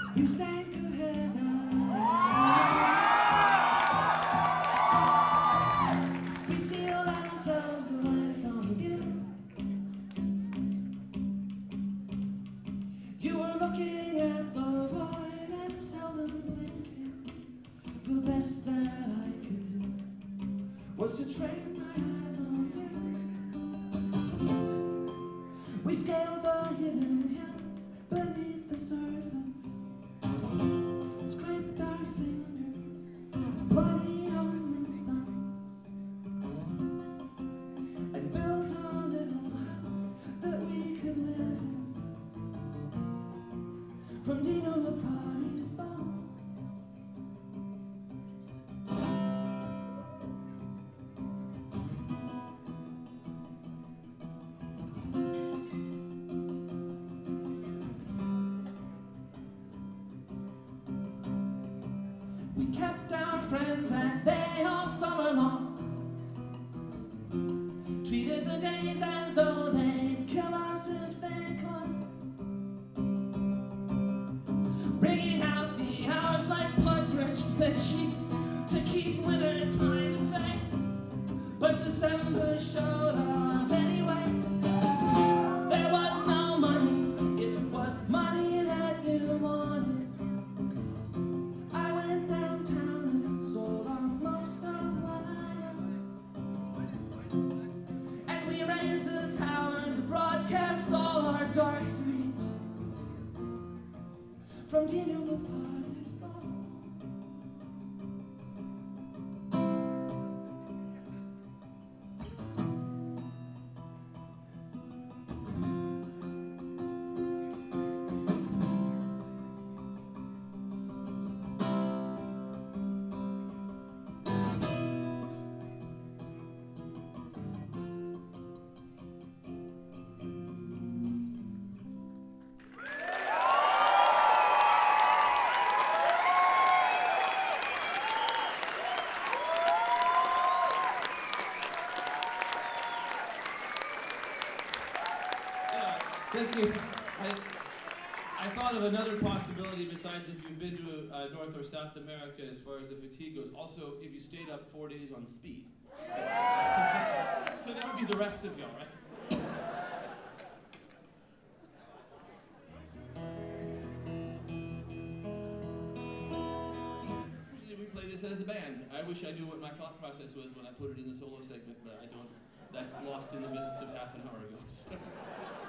You stand good head now. We sealed ourselves away from you. You were looking at the void and seldom blinking. The best that I could do was to train my eyes on you. We scaled the hidden hills beneath the surface, scraped our fingers bloody on the stones, and built a little house that we could live in from Dino Lipati's bones. We kept our friends at bay all summer long, treated the days as though they'd kill us if they could, wringing out the hours like blood-drenched bedsheets to keep winter time at bay. But December showed up anyway. There was no money, it was money that you wanted. I went downtown and sold off most of what I owned, and we raised a tower to broadcast all our dark dreams from Dino Lipati's bones. Thank you. I thought of another possibility besides if you've been to North or South America as far as the fatigue goes. Also, if you stayed up 4 days on speed. So that would be the rest of y'all, right? Usually we play this as a band. I wish I knew what my thought process was when I put it in the solo segment, but I don't. That's lost in the mists of half an hour ago. So.